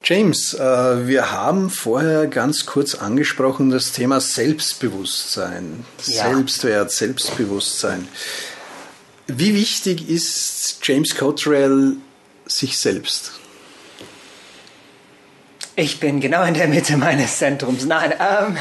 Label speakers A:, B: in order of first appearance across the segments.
A: James, wir haben vorher ganz kurz angesprochen das Thema Selbstbewusstsein, Selbstwert, Selbstbewusstsein. Wie wichtig ist James Cottrell sich selbst?
B: Ich bin genau in der Mitte meines Zentrums. Nein,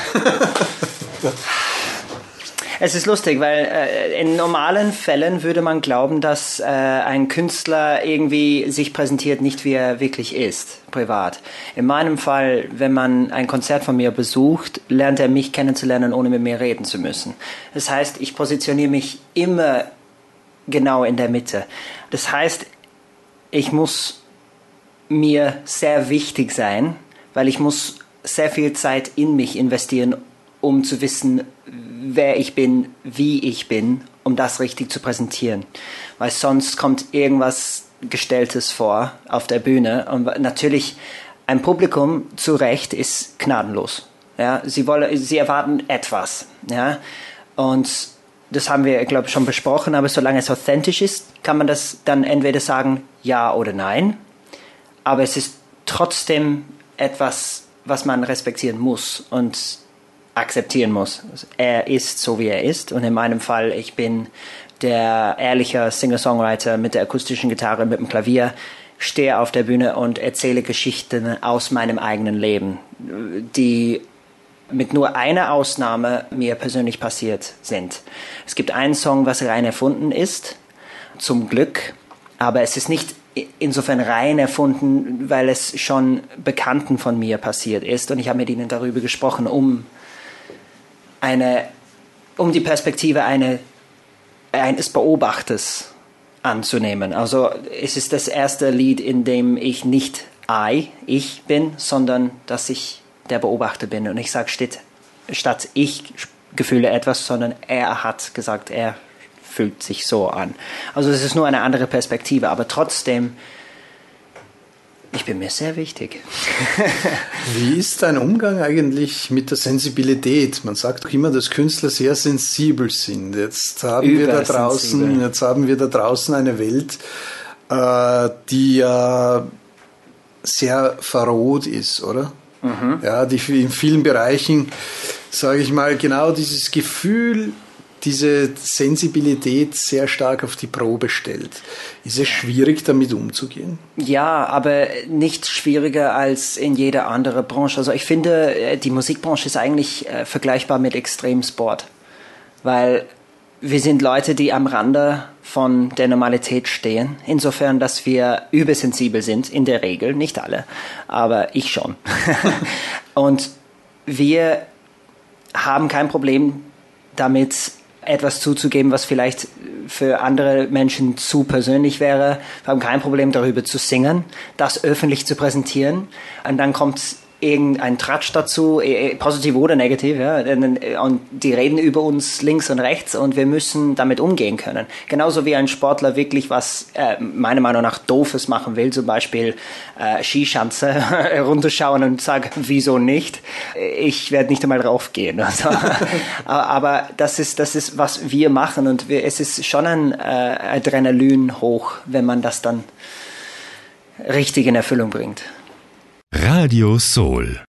B: es ist lustig, weil in normalen Fällen würde man glauben, dass ein Künstler irgendwie sich präsentiert, nicht wie er wirklich ist, privat. In meinem Fall, wenn man ein Konzert von mir besucht, lernt er mich kennenzulernen, ohne mit mir reden zu müssen. Das heißt, ich positioniere mich immer genau in der Mitte. Das heißt, ich muss mir sehr wichtig sein, weil ich muss sehr viel Zeit in mich investieren, um zu wissen, wer ich bin, wie ich bin, um das richtig zu präsentieren. Weil sonst kommt irgendwas Gestelltes vor auf der Bühne. Und natürlich, ein Publikum, zu Recht, ist gnadenlos. Ja? Sie erwarten etwas. Ja? Und das haben wir, glaube ich, schon besprochen, aber solange es authentisch ist, kann man das dann entweder sagen, ja oder nein. Aber es ist trotzdem etwas, was man respektieren muss und akzeptieren muss. Er ist so, wie er ist. Und in meinem Fall, ich bin der ehrliche Singer-Songwriter mit der akustischen Gitarre, mit dem Klavier, stehe auf der Bühne und erzähle Geschichten aus meinem eigenen Leben, die mit nur einer Ausnahme mir persönlich passiert sind. Es gibt einen Song, was rein erfunden ist, zum Glück, aber es ist nicht insofern rein erfunden, weil es schon Bekannten von mir passiert ist und ich habe mit ihnen darüber gesprochen, um die Perspektive eines Beobachters anzunehmen. Also es ist das erste Lied, in dem ich nicht ich bin, sondern dass ich der Beobachter bin. Und ich sage statt ich gefühle etwas, sondern er hat gesagt, er fühlt sich so an. Also es ist nur eine andere Perspektive, aber trotzdem, ich bin mir sehr wichtig.
A: Wie ist dein Umgang eigentlich mit der Sensibilität? Man sagt doch immer, dass Künstler sehr sensibel sind. Jetzt haben wir da draußen eine Welt, die ja sehr verroht ist, oder? Mhm. Ja, die in vielen Bereichen, sage ich mal, genau dieses Gefühl, diese Sensibilität sehr stark auf die Probe stellt. Ist es schwierig, damit umzugehen?
B: Ja, aber nicht schwieriger als in jeder anderen Branche. Also ich finde, die Musikbranche ist eigentlich vergleichbar mit Extremsport, weil wir sind Leute, die am Rande von der Normalität stehen, insofern, dass wir übersensibel sind, in der Regel, nicht alle, aber ich schon. Und wir haben kein Problem damit, etwas zuzugeben, was vielleicht für andere Menschen zu persönlich wäre. Wir haben kein Problem, darüber zu singen, das öffentlich zu präsentieren. Und dann kommt irgendein Tratsch dazu, positiv oder negativ, ja, und die reden über uns links und rechts und wir müssen damit umgehen können. Genauso wie ein Sportler wirklich was meiner Meinung nach Doofes machen will, zum Beispiel Skischanze runterschauen und sagen, wieso nicht? Ich werde nicht einmal raufgehen. Also, aber das ist, was wir machen und es ist schon ein Adrenalin hoch, wenn man das dann richtig in Erfüllung bringt.
C: Radio Soul.